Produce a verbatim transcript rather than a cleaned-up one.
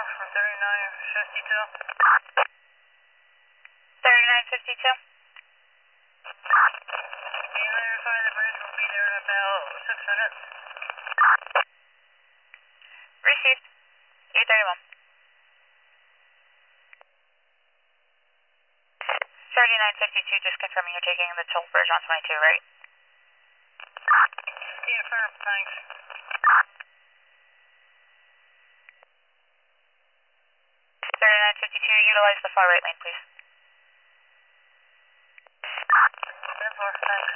for thirty-nine fifty-two. thirty-nine fifty-two. Can you verify the bridge will be there in about six minutes? Received. eight thirty-one. thirty-nine fifty-two, just confirming you're taking the toll bridge on twenty-two, right? Yeah, firm, thanks. thirty-nine fifty-two, utilize the far right lane, please. ten four, thanks.